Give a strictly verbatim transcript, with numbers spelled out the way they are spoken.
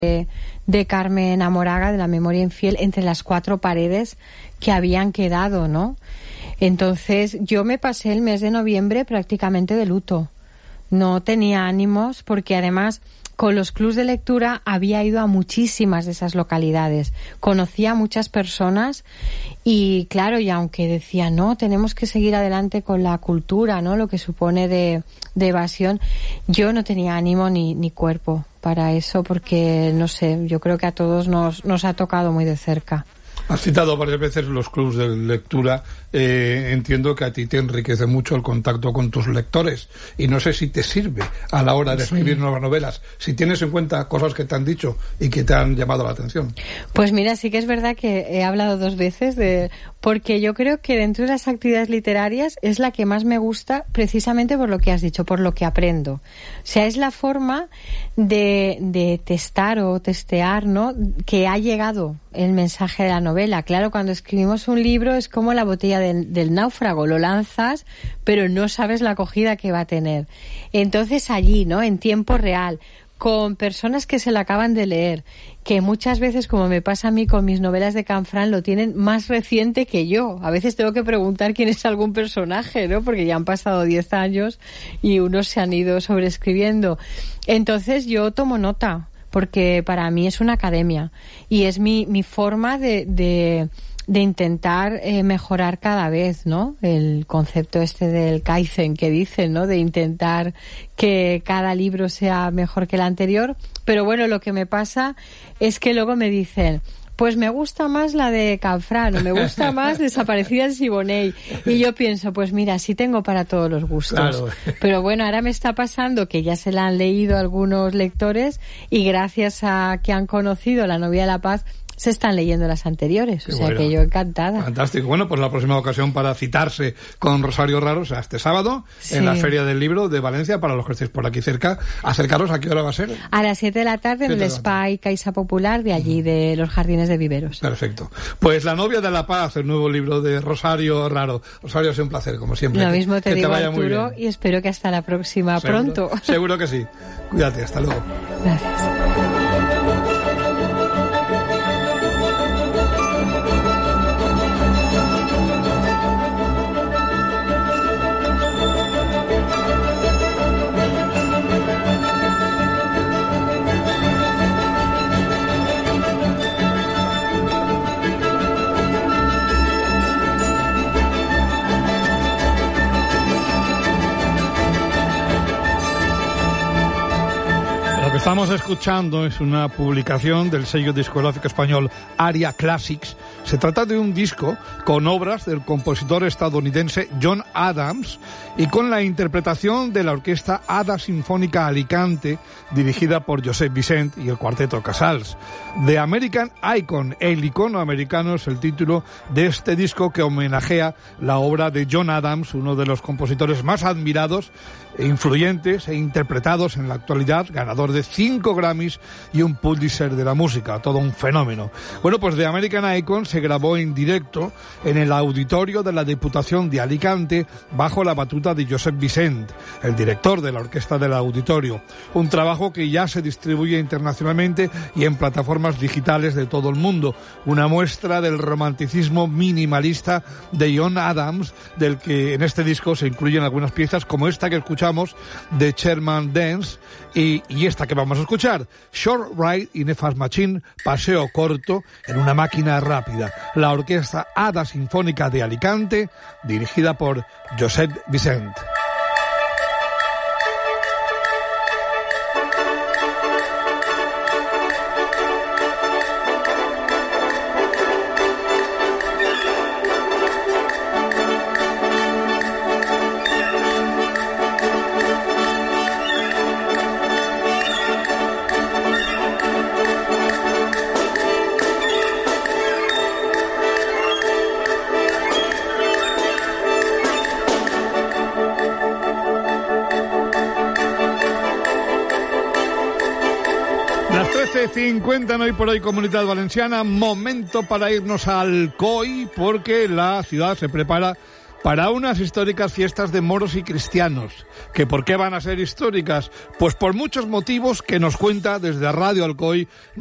de, de Carmen Amoraga, de La memoria infiel, entre las cuatro paredes que habían quedado, ¿no? Entonces yo me pasé el mes de noviembre prácticamente de luto. No tenía ánimos porque además con los clubs de lectura había ido a muchísimas de esas localidades. Conocía a muchas personas y claro, y aunque decía, no, tenemos que seguir adelante con la cultura, ¿no? Lo que supone de, de evasión, yo no tenía ánimo ni, ni cuerpo para eso porque, no sé, yo creo que a todos nos, nos ha tocado muy de cerca. Has citado varias veces los clubs de lectura. Eh, entiendo que a ti te enriquece mucho el contacto con tus lectores y no sé si te sirve a la hora de sí. escribir nuevas novelas, si tienes en cuenta cosas que te han dicho y que te han llamado la atención. Pues mira, sí que es verdad que he hablado dos veces de... porque yo creo que dentro de las actividades literarias es la que más me gusta precisamente por lo que has dicho, por lo que aprendo. O sea, es la forma de, de testar o testear, ¿no?, que ha llegado el mensaje de la novela. Claro, cuando escribimos un libro es como la botella del, del náufrago, lo lanzas, pero no sabes la acogida que va a tener. Entonces allí, ¿no?, en tiempo real, con personas que se la acaban de leer, que muchas veces, como me pasa a mí con mis novelas de Canfrán, lo tienen más reciente que yo. A veces tengo que preguntar quién es algún personaje, ¿no?, porque ya han pasado diez años y unos se han ido sobreescribiendo. Entonces yo tomo nota, porque para mí es una academia y es mi, mi forma de, de, de intentar eh, mejorar cada vez, ¿no? El concepto este del Kaizen que dicen, ¿no?, de intentar que cada libro sea mejor que el anterior. Pero bueno, lo que me pasa es que luego me dicen, pues me gusta más la de Canfrán, o me gusta más Desaparecida en Siboney. Y yo pienso, pues mira, sí tengo para todos los gustos. Claro. Pero bueno, ahora me está pasando que ya se la han leído algunos lectores y gracias a que han conocido La novia de la paz, se están leyendo las anteriores. Qué o sea bueno. Que yo encantada. Fantástico. Bueno, pues la próxima ocasión para citarse con Rosario Raro será este sábado, sí, en la Feria del Libro de Valencia. Para los que estéis por aquí cerca, acercaros. ¿A qué hora va a ser? A las siete de la tarde en el Spa y Caixa Popular de allí, uh-huh. de los Jardines de Viveros. Perfecto. Pues La novia de la paz, el nuevo libro de Rosario Raro. Rosario, es un placer, como siempre. Lo mismo te que digo, te vaya Arturo, muy bien. Y espero que hasta la próxima. ¿Seguro? Pronto. Seguro que sí. Cuídate, hasta luego. Gracias. Estamos escuchando es una publicación del sello discográfico español Aria Classics. Se trata de un disco con obras del compositor estadounidense John Adams y con la interpretación de la orquesta Ada Sinfónica Alicante, dirigida por Josep Vicent y el Cuarteto Casals. The American Icon, el icono americano, es el título de este disco que homenajea la obra de John Adams, uno de los compositores más admirados e influyentes e interpretados en la actualidad, ganador de cinco Grammys y un Pulitzer de la música, todo un fenómeno. Bueno, pues The American Icon se grabó en directo en el auditorio de la Diputación de Alicante bajo la batuta de Josep Vicent, el director de la orquesta del auditorio. Un trabajo que ya se distribuye internacionalmente y en plataformas digitales de todo el mundo. Una muestra del romanticismo minimalista de John Adams, del que en este disco se incluyen algunas piezas como esta que escuchamos de Sherman Dance y, y esta que vamos a escuchar, Short Ride in a Fast Machine, paseo corto en una máquina rápida. La orquesta Ada Sinfónica de Alicante, dirigida por Josep Vicent. cincuenta hoy por hoy, Comunidad Valenciana. Momento para irnos al C O I, porque la ciudad se prepara para unas históricas fiestas de moros y cristianos. ¿Que por qué van a ser históricas? Pues por muchos motivos que nos cuenta desde Radio Alcoy